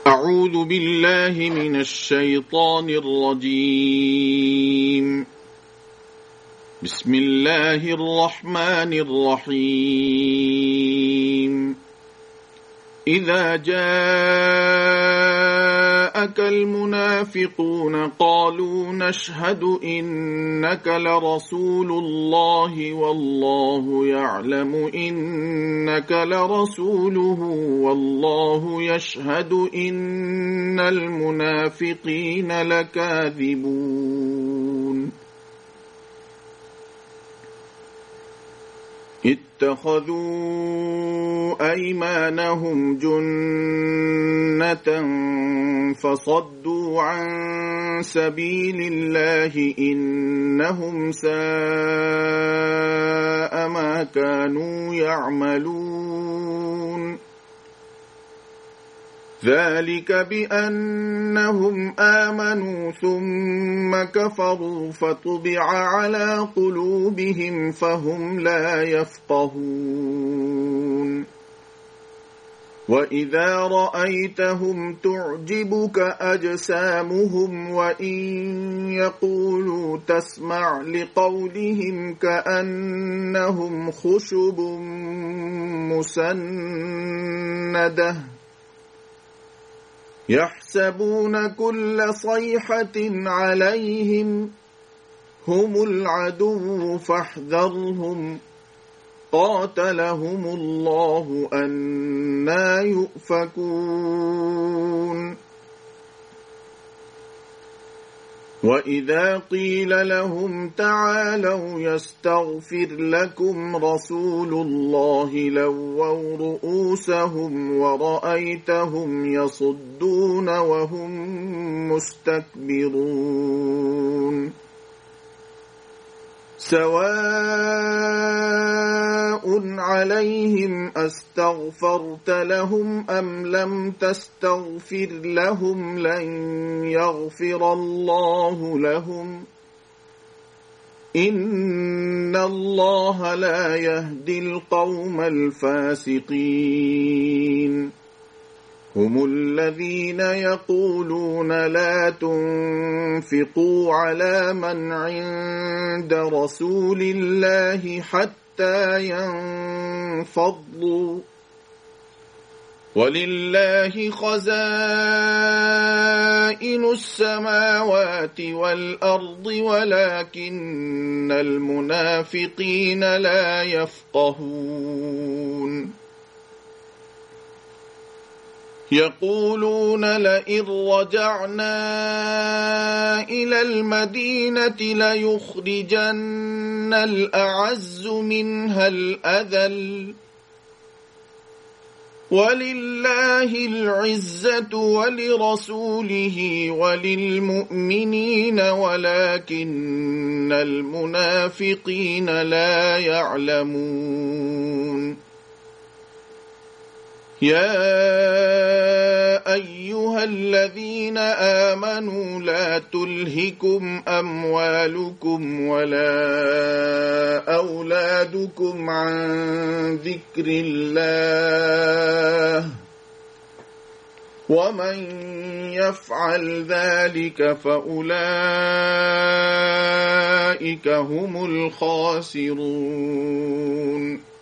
أعوذ بالله من الشيطان الرجيم. بسم الله الرحمن الرحيم. إذا جاءك المنافقون قالوا نشهد إنك لرسول الله والله يعلم إنك لرسوله والله يشهد إن المنافقين لكاذبون. اتخذوا أيمانهم جنة فصدوا عن سبيل الله إنهم ساء ما كانوا يعملون. ذلك بأنهم آمنوا ثم كفروا فطبع على قلوبهم فهم لا يفقهون. وإذا رأيتهم تعجبك أجسامهم وإن يقولوا تسمع لقولهم كأنهم خشب مسندة يحسبون كل صيحة عليهم هم العدو فاحذرهم قاتلهم الله أنى يؤفكون. وإذا قيل لهم تعالوا يستغفر لكم رسول الله لووا رؤوسهم ورأيتهم يصدون وهم مستكبرون. سواء عليهم أستغفرت لهم أم لم تستغفر لهم لن يغفر الله لهم إن الله لا يهدي القوم الفاسقين. هم الذين يقولون لا تنفقوا على من عند رسول الله حتى ينفضوا ولله خزائن السماوات والأرض ولكن المنافقين لا يفقهون. يقولون لئن رجعنا إلى المدينة ليخرجن الأعز منها الأذل ولله العزة ولرسوله وللمؤمنين ولكن المنافقين لا يعلمون. يا أيها الذين آمنوا لا تلهكم أموالكم ولا أولادكم عن ذكر الله ومن يفعل ذلك فأولئك هم الخاسرون.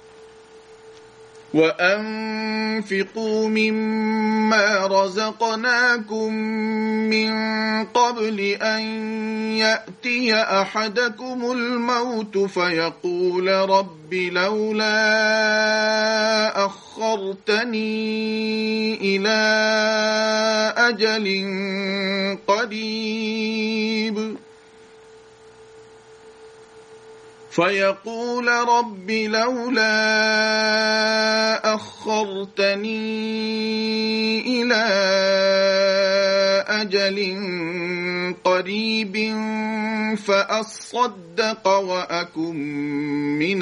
وأنفقوا مما رزقناكم من قبل أن يأتي أحدكم الموت فيقول رب لولا أخرتني إلى أجل قريب فيقول رب لولا أخرتني إلى أجل قريب فأصدق وأكن من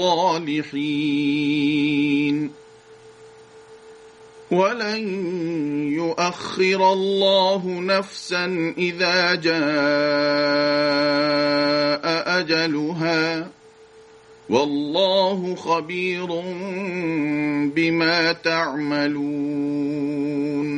الصالحين. ولن يؤخر الله نفسا إذا جاء أجلها والله خبير بما تعملون.